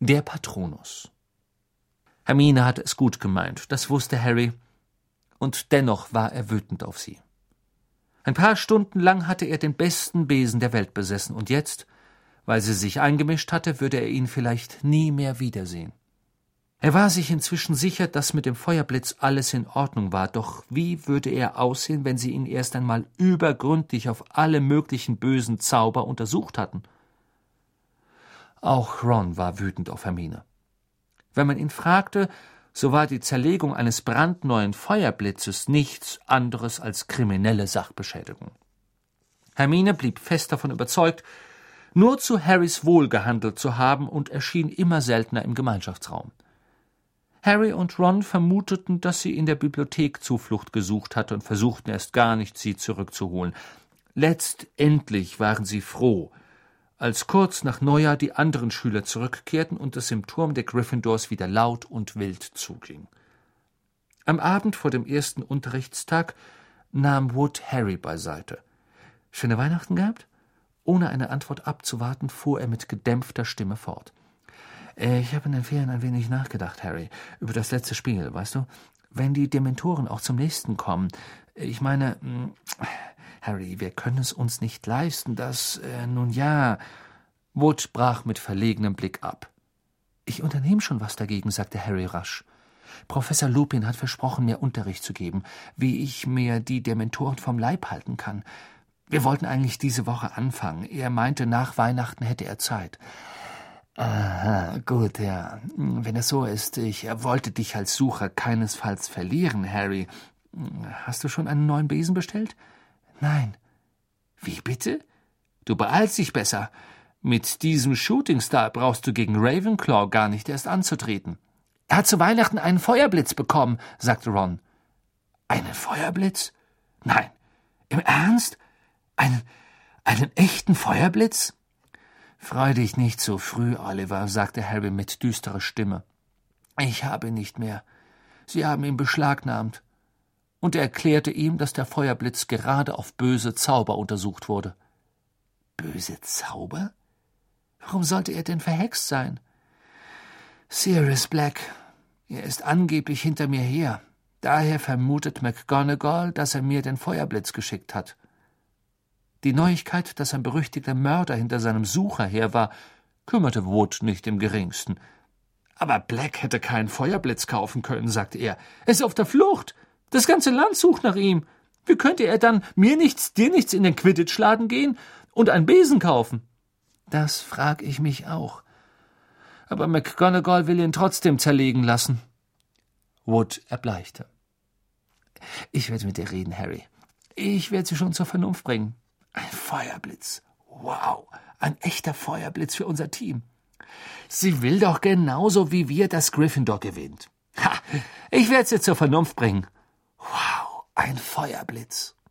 Der Patronus. Hermine hatte es gut gemeint, das wusste Harry, und dennoch war er wütend auf sie. Ein paar Stunden lang hatte er den besten Besen der Welt besessen, und jetzt, weil sie sich eingemischt hatte, würde er ihn vielleicht nie mehr wiedersehen. Er war sich inzwischen sicher, dass mit dem Feuerblitz alles in Ordnung war, doch wie würde er aussehen, wenn sie ihn erst einmal übergründlich auf alle möglichen bösen Zauber untersucht hatten? Auch Ron war wütend auf Hermine. Wenn man ihn fragte, so war die Zerlegung eines brandneuen Feuerblitzes nichts anderes als kriminelle Sachbeschädigung. Hermine blieb fest davon überzeugt, nur zu Harrys Wohl gehandelt zu haben und erschien immer seltener im Gemeinschaftsraum. Harry und Ron vermuteten, dass sie in der Bibliothek Zuflucht gesucht hatte und versuchten erst gar nicht, sie zurückzuholen. Letztendlich waren sie froh, als kurz nach Neujahr die anderen Schüler zurückkehrten und es im Turm der Gryffindors wieder laut und wild zuging. Am Abend vor dem ersten Unterrichtstag nahm Wood Harry beiseite. »Schöne Weihnachten gehabt?« Ohne eine Antwort abzuwarten, fuhr er mit gedämpfter Stimme fort. »Ich habe in den Ferien ein wenig nachgedacht, Harry, über das letzte Spiel, weißt du? Wenn die Dementoren auch zum nächsten kommen. Ich meine, Harry, wir können es uns nicht leisten, dass, nun ja...« Wood brach mit verlegenem Blick ab. »Ich unternehme schon was dagegen«, sagte Harry rasch. »Professor Lupin hat versprochen, mir Unterricht zu geben, wie ich mir die Dementoren vom Leib halten kann. Wir wollten eigentlich diese Woche anfangen. Er meinte, nach Weihnachten hätte er Zeit.« »Aha, gut, ja. Wenn es so ist, ich wollte dich als Sucher keinesfalls verlieren, Harry. Hast du schon einen neuen Besen bestellt?« »Nein.« »Wie bitte? Du beeilst dich besser. Mit diesem Shootingstar brauchst du gegen Ravenclaw gar nicht erst anzutreten.« »Er hat zu Weihnachten einen Feuerblitz bekommen«, sagte Ron. »Einen Feuerblitz? Nein. Im Ernst? Einen echten Feuerblitz?« »Freu dich nicht so früh, Oliver«, sagte Harry mit düsterer Stimme. »Ich habe ihn nicht mehr. Sie haben ihn beschlagnahmt.« Und er erklärte ihm, dass der Feuerblitz gerade auf böse Zauber untersucht wurde. »Böse Zauber? Warum sollte er denn verhext sein?« »Sirius Black. Er ist angeblich hinter mir her. Daher vermutet McGonagall, dass er mir den Feuerblitz geschickt hat.« Die Neuigkeit, dass ein berüchtigter Mörder hinter seinem Sucher her war, kümmerte Wood nicht im geringsten. »Aber Black hätte keinen Feuerblitz kaufen können«, sagte er. »Er ist auf der Flucht. Das ganze Land sucht nach ihm. Wie könnte er dann mir nichts, dir nichts in den Quidditch-Laden gehen und einen Besen kaufen?« »Das frag ich mich auch. Aber McGonagall will ihn trotzdem zerlegen lassen.« Wood erbleichte. »Ich werde mit ihr reden, Harry. Ich werde sie schon zur Vernunft bringen. Ein Feuerblitz. Wow, ein echter Feuerblitz für unser Team. Sie will doch genauso wie wir, dass Gryffindor gewinnt. Ha, ich werde sie zur Vernunft bringen. Wow, ein Feuerblitz.«